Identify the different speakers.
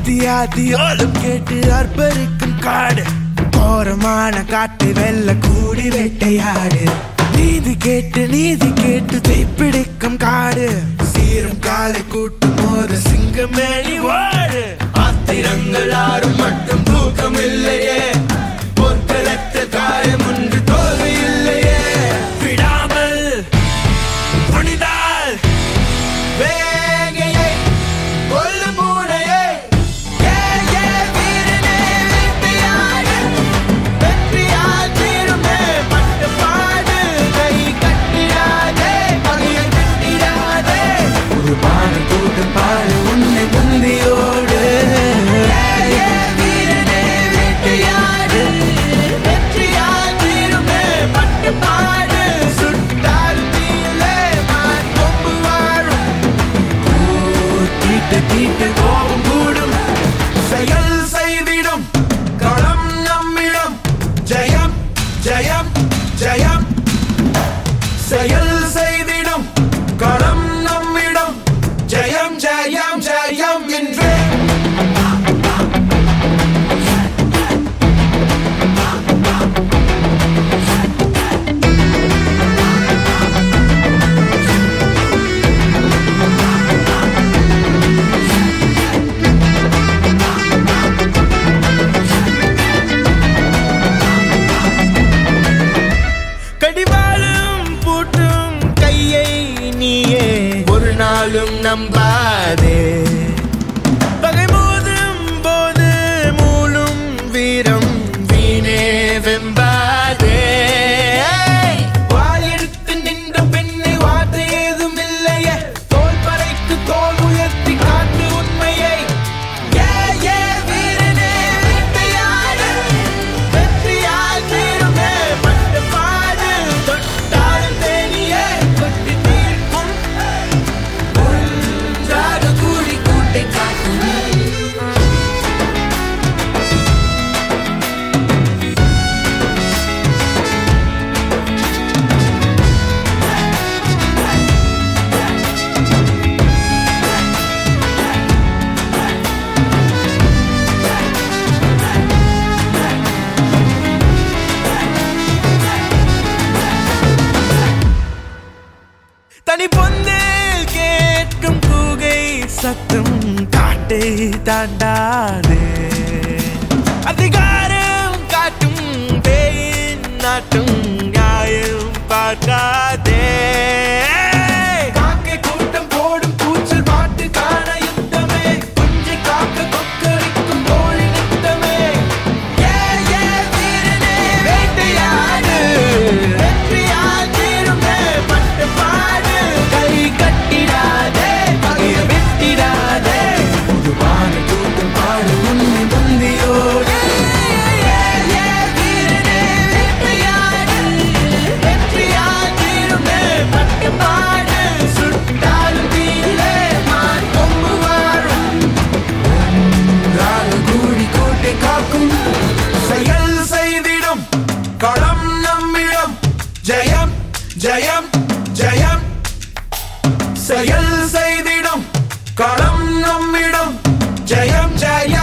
Speaker 1: ஆதியோலும் கேட்டு அர்ப்பரிக்கும் காடு கோரமான காட்டை வெல்ல கூடி வேட்டையாடு நீதி கேட்டு தீப்பிடிக்கும் காடு சீரும் காலை கூட்டும் போது சிங்கமேனி வாடு ஆத்திரங்கள் ஆறும் மட்டும் தூக்கம் இல்லையே பொற்களற்ற காயம் ஒன்று தோல்வி இல்லையே விடாமல் புனிதால் வேகையை கொல்லும் பூனையை வீரனே வெற்றியாடு வெற்றியால் தீருமே பட்டு பாடு கை கட்டிடாதே பகையை கட்டிடாதே ஒரு பாடு கூட்டம் பாடு உன்னை புந்தியோடு வீரனே வெற்றியாடு வெற்றியால் தீருமே பட்டு பாடு சுட்டால் தீயிலே மாற்கொம்பு வாழும் தீட்டு கோபம் கூடும் செயல் செய்திடும் களம் நம்மிடம் ஜெயம் ஜெயம் ஜெயம் செயல் செய்திடும் களம் நம்மிடம் ஜெயம் ஜெயம் ஜெயம் என்றே கடிவாளும் பூட்டும் கையை நீயே ஒரு நாளும் நம்பாதே பகை மோதும் போது மூலும் வீரம் வீணே வெம்பாதே வாயெடுத்து நின்ற பெண்ணை வார்த்தை ஏதும் இல்லையே தோல் பறைக்கு தோல் உயர்த்தி காட்டு உண்மையை வீரனே வெற்றியாடு வெற்றியால் தீருமே பட்டு பாடு தொட்டாலும் தேனியே கொட்டி தீர்க்கும் ஒன்றாக கூடி கூட்டை காக்கும் தனி பொந்தில் கேட்கும் கூகை சத்தம் காட்டை தாண்டாதே அதிகாரம் காட்டும் பேயின் நாட்டும் நியாயம் பார்க்காதே காக்கை கூட்டம் போடும் கூச்சல் பாட்டு காண யுத்தமே குஞ்சை காக்க கொக்கரிக்கும் கோழி நித்தமே வீரனே வேட்டையாடு வெற்றியால் தீருமே பட்டு பாடு கை கட்டிடாதே பகையை வெட்டிடாதே ஒரு பாடு கூட்டம் பாடு உன்னை பந்தியோடு வீரனே வெற்றியாடு வெற்றியால் தீருமே பட்டு பாடு சுட்டாலும் தீயிலே மாற்கொம்பு வாழும் ஒன்றாக கூடி கூட்டை காக்கும் செயல் செய்திடும் களம் நம்மிடம் ஜெயம் ஜெயம் ஜெயம் செயல் செய்திடும் களம் நம்மிடம் ஜெயம் ஜெயம்